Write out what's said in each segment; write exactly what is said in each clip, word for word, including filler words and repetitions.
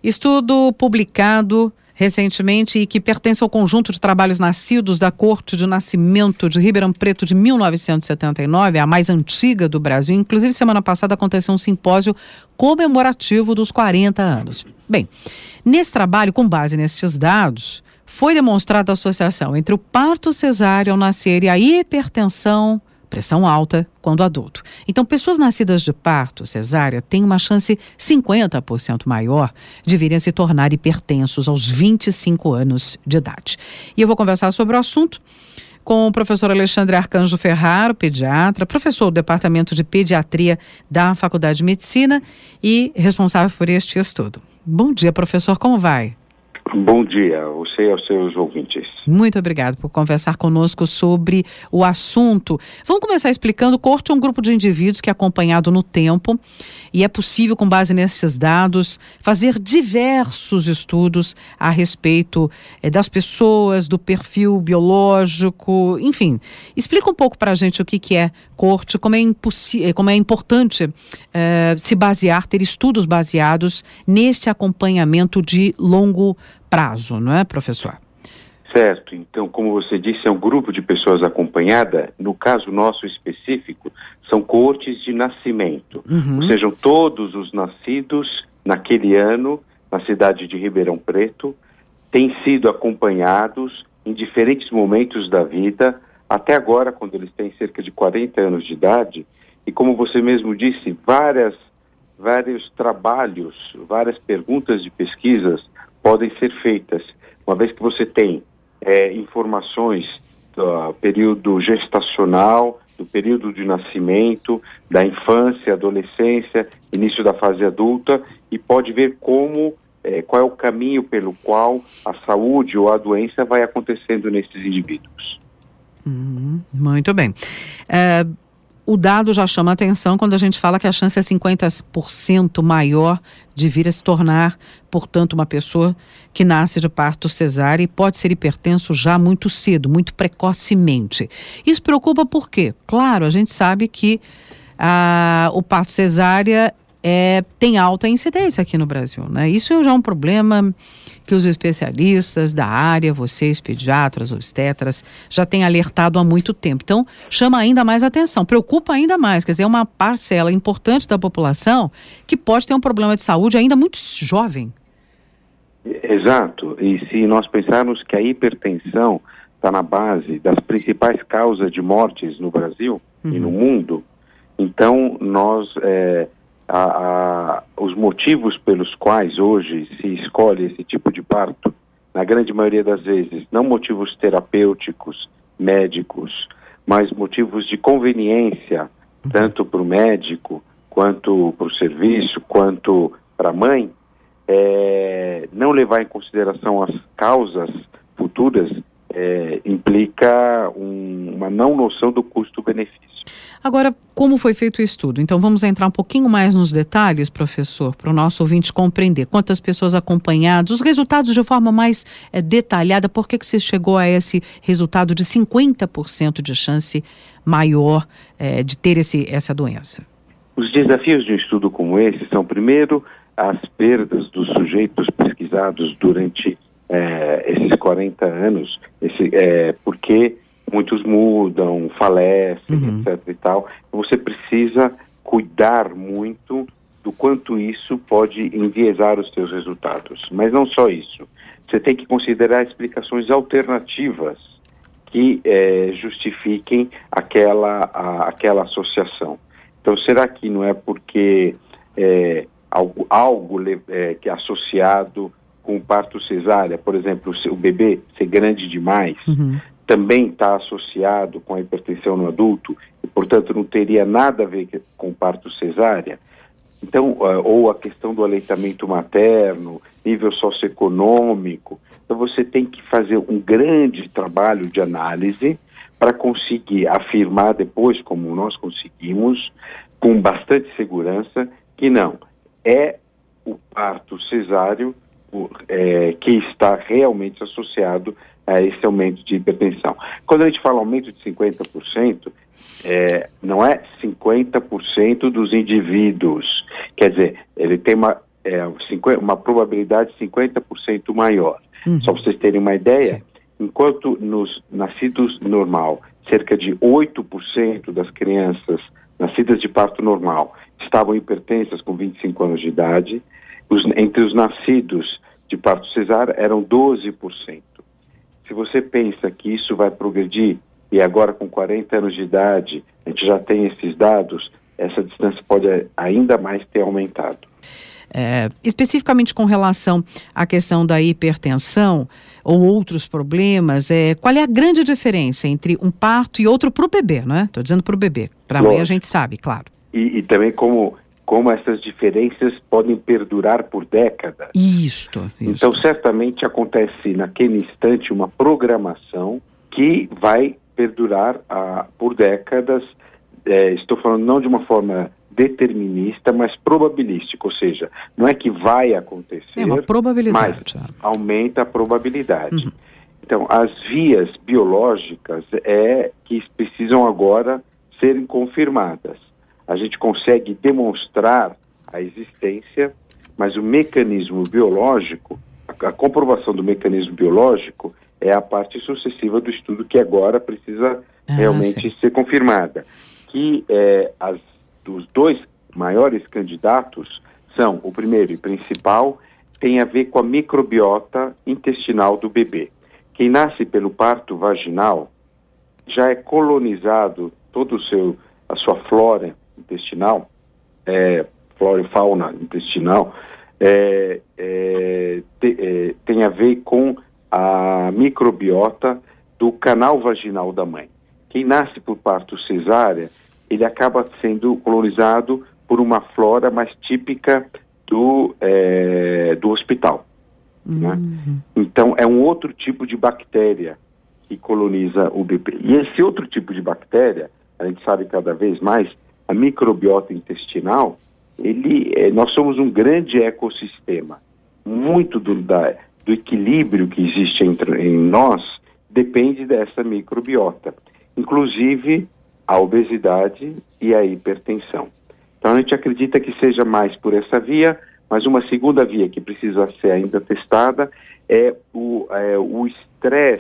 Estudo publicado recentemente e que pertence ao conjunto de trabalhos nascidos da Corte de Nascimento de Ribeirão Preto de mil novecentos e setenta e nove, a mais antiga do Brasil. Inclusive, semana passada aconteceu um simpósio comemorativo dos quarenta anos. Bem, nesse trabalho, com base nestes dados, foi demonstrada a associação entre o parto cesáreo ao nascer e a hipertensão, pressão alta, quando adulto. Então, pessoas nascidas de parto cesárea têm uma chance cinquenta por cento maior de virem a se tornar hipertensos aos vinte e cinco anos de idade. E eu vou conversar sobre o assunto com o professor Alexandre Arcanjo Ferraro, pediatra, professor do Departamento de Pediatria da Faculdade de Medicina e responsável por este estudo. Bom dia, professor, como vai? Bom dia, você e aos seus ouvintes. Muito obrigado por conversar conosco sobre o assunto. Vamos começar explicando. O Corte é um grupo de indivíduos que é acompanhado no tempo e é possível, com base nesses dados, fazer diversos estudos a respeito eh, das pessoas, do perfil biológico, enfim. Explica um pouco para a gente o que, que é Corte, como é, impossi- como é importante eh, se basear, ter estudos baseados neste acompanhamento de longo prazo, não é, professor? Certo. Então, como você disse, é um grupo de pessoas acompanhada. No caso nosso específico, são coortes de nascimento. Uhum. Ou seja, todos os nascidos naquele ano, na cidade de Ribeirão Preto, têm sido acompanhados em diferentes momentos da vida, até agora, quando eles têm cerca de quarenta anos de idade. E como você mesmo disse, várias, vários trabalhos, várias perguntas de pesquisas podem ser feitas, uma vez que você tem é, informações do período gestacional, do período de nascimento, da infância, adolescência, início da fase adulta, e pode ver como, é, qual é o caminho pelo qual a saúde ou a doença vai acontecendo nesses indivíduos. Uhum, muito bem. É... O dado já chama a atenção quando a gente fala que a chance é cinquenta por cento maior de vir a se tornar, portanto, uma pessoa que nasce de parto cesárea e pode ser hipertenso já muito cedo, muito precocemente. Isso preocupa por quê? Claro, a gente sabe que ah, o parto cesárea é, tem alta incidência aqui no Brasil, né? Isso já é um problema que os especialistas da área, vocês, pediatras, obstetras, já têm alertado há muito tempo. Então, chama ainda mais atenção, preocupa ainda mais, quer dizer, é uma parcela importante da população que pode ter um problema de saúde ainda muito jovem. Exato, e se nós pensarmos que a hipertensão está na base das principais causas de mortes no Brasil uhum. e no mundo, então nós... É, A, a, os motivos pelos quais hoje se escolhe esse tipo de parto, na grande maioria das vezes, não motivos terapêuticos, médicos, mas motivos de conveniência, tanto para o médico, quanto para o serviço, quanto para a mãe, é, não levar em consideração as causas futuras é, implica um, uma não noção do custo-benefício. Agora, como foi feito o estudo? Então, vamos entrar um pouquinho mais nos detalhes, professor, para o nosso ouvinte compreender quantas pessoas acompanhadas, os resultados de forma mais é, detalhada, por que que você chegou a esse resultado de cinquenta por cento de chance maior é, de ter esse, essa doença? Os desafios de um estudo como esse são, primeiro, as perdas dos sujeitos pesquisados durante é, esses quarenta anos, esse, é, porque... muitos mudam, falecem, uhum. etc e tal. Você precisa cuidar muito do quanto isso pode enviesar os seus resultados. Mas não só isso. Você tem que considerar explicações alternativas que é, justifiquem aquela, a, aquela associação. Então, será que não é porque é, algo, algo é, que é associado com o parto cesárea, por exemplo, o, seu, o bebê ser grande demais, uhum. também está associado com a hipertensão no adulto e, portanto, não teria nada a ver com parto cesárea? Então, uh, ou a questão do aleitamento materno, nível socioeconômico. Então, você tem que fazer um grande trabalho de análise para conseguir afirmar depois, como nós conseguimos, com bastante segurança, que não, é o parto cesáreo o, é, que está realmente associado a esse aumento de hipertensão. Quando a gente fala aumento de cinquenta por cento, é, não é cinquenta por cento dos indivíduos. Quer dizer, ele tem uma é uma probabilidade cinquenta por cento maior. Uhum. Só para vocês terem uma ideia, sim, enquanto nos nascidos normal, cerca de oito por cento das crianças nascidas de parto normal estavam hipertensas com vinte e cinco anos de idade, os, entre os nascidos de parto cesárea eram doze por cento. Se você pensa que isso vai progredir, e agora com quarenta anos de idade, a gente já tem esses dados, essa distância pode ainda mais ter aumentado. É, especificamente com relação à questão da hipertensão ou outros problemas, é, qual é a grande diferença entre um parto e outro para o bebê, não é? Estou dizendo para o bebê, para a mãe a gente sabe, claro. E, e também como, como essas diferenças podem perdurar por décadas. Isto, isto. Então, certamente acontece naquele instante uma programação que vai perdurar ah, por décadas. É, estou falando não de uma forma determinista, mas probabilística, ou seja, não é que vai acontecer, é uma probabilidade, mas aumenta a probabilidade. Uhum. Então, as vias biológicas é que precisam agora serem confirmadas. A gente consegue demonstrar a existência, mas o mecanismo biológico, a, a comprovação do mecanismo biológico é a parte sucessiva do estudo que agora precisa ah, realmente sim. ser confirmada. Que é, as, os dois maiores candidatos são, o primeiro e principal, tem a ver com a microbiota intestinal do bebê. Quem nasce pelo parto vaginal já é colonizado, todo o seu, a sua flora intestinal, é, flora e fauna intestinal, é, é, te, é, tem a ver com a microbiota do canal vaginal da mãe. Quem nasce por parto cesárea, ele acaba sendo colonizado por uma flora mais típica do, é, do hospital. Uhum. Né? Então, é um outro tipo de bactéria que coloniza o bebê. E esse outro tipo de bactéria, a gente sabe cada vez mais, a microbiota intestinal, ele, é, nós somos um grande ecossistema. Muito do, da, do equilíbrio que existe entre, em nós depende dessa microbiota. Inclusive a obesidade e a hipertensão. Então a gente acredita que seja mais por essa via, mas uma segunda via que precisa ser ainda testada é o é, o estresse,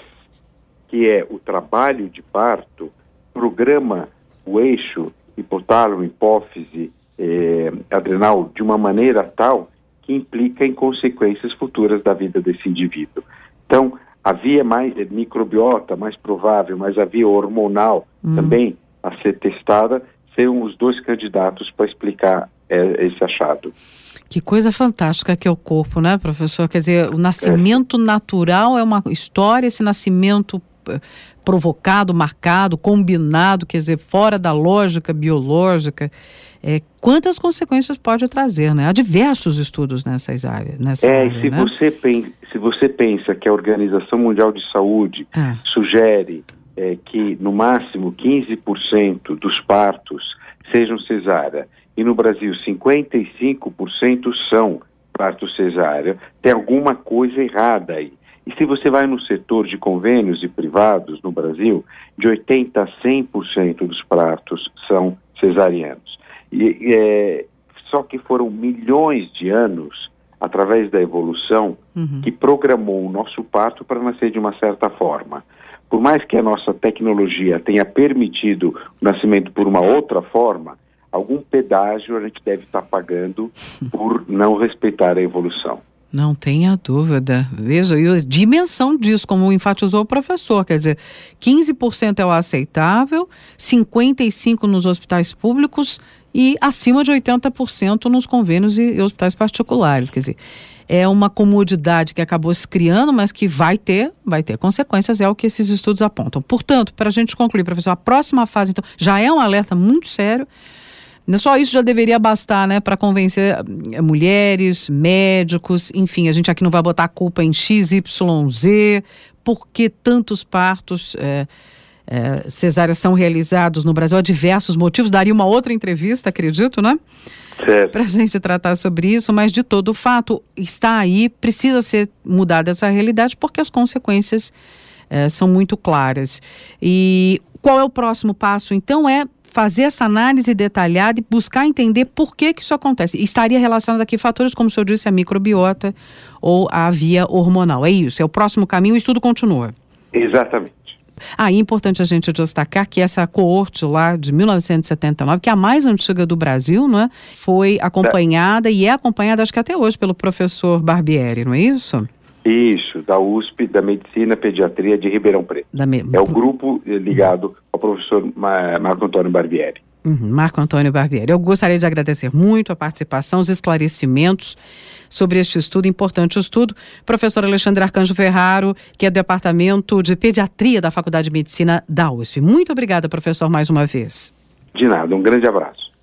que é o trabalho de parto, programa o eixo hipotálamo, hipófise, eh, adrenal de uma maneira tal que implica em consequências futuras da vida desse indivíduo. Então, a via mais microbiota, mais provável, mas a via hormonal hum. também a ser testada, serão os dois candidatos para explicar é, esse achado. Que coisa fantástica que é o corpo, né, professor? Quer dizer, o nascimento é. natural é uma história, esse nascimento provocado, marcado, combinado, quer dizer, fora da lógica biológica, é, quantas consequências pode trazer, né? Há diversos estudos nessas áreas. Nessa é, área, se, né? você pensa, se você pensa que a Organização Mundial de Saúde ah. sugere é, que no máximo quinze por cento dos partos sejam cesárea, e no Brasil cinquenta e cinco por cento são parto cesárea, tem alguma coisa errada aí. E se você vai no setor de convênios e privados no Brasil, de oitenta a cem por cento dos partos são cesarianos. E, é, só que foram milhões de anos, através da evolução, uhum. que programou o nosso parto para nascer de uma certa forma. Por mais que a nossa tecnologia tenha permitido o nascimento por uma outra forma, algum pedágio a gente deve estar pagando por não respeitar a evolução. Não tenha dúvida. Veja, e a dimensão disso, como enfatizou o professor, quer dizer, quinze por cento é o aceitável, cinquenta e cinco por cento nos hospitais públicos e acima de oitenta por cento nos convênios e, e hospitais particulares. Quer dizer, é uma comodidade que acabou se criando, mas que vai ter, vai ter consequências, é o que esses estudos apontam. Portanto, para a gente concluir, professor, a próxima fase, então, já é um alerta muito sério. Só isso já deveria bastar, né, para convencer mulheres, médicos, enfim, a gente aqui não vai botar a culpa em X Y Z, porque tantos partos é, é, cesáreas são realizados no Brasil, há diversos motivos, daria uma outra entrevista, acredito, né? Certo. Para a gente tratar sobre isso, mas de todo o fato está aí, precisa ser mudada essa realidade, porque as consequências é, são muito claras. E qual é o próximo passo, então? É fazer essa análise detalhada e buscar entender por que que isso acontece. E estaria relacionado aqui fatores, como o senhor disse, a microbiota ou a via hormonal. É isso, é o próximo caminho, o estudo continua. Exatamente. Ah, e é importante a gente destacar que essa coorte lá de mil novecentos e setenta e nove, que é a mais antiga do Brasil, não é? Foi acompanhada é. e é acompanhada, acho que até hoje, pelo professor Barbieri, não é isso? Isso, da U S P, da Medicina e Pediatria de Ribeirão Preto. Me... É o grupo ligado ao professor Marco Antônio Barbieri. Uhum, Marco Antônio Barbieri. Eu gostaria de agradecer muito a participação, os esclarecimentos sobre este estudo, importante estudo. Professor Alexandre Arcanjo Ferraro, que é do Departamento de Pediatria da Faculdade de Medicina da U S P. Muito obrigada, professor, mais uma vez. De nada, um grande abraço.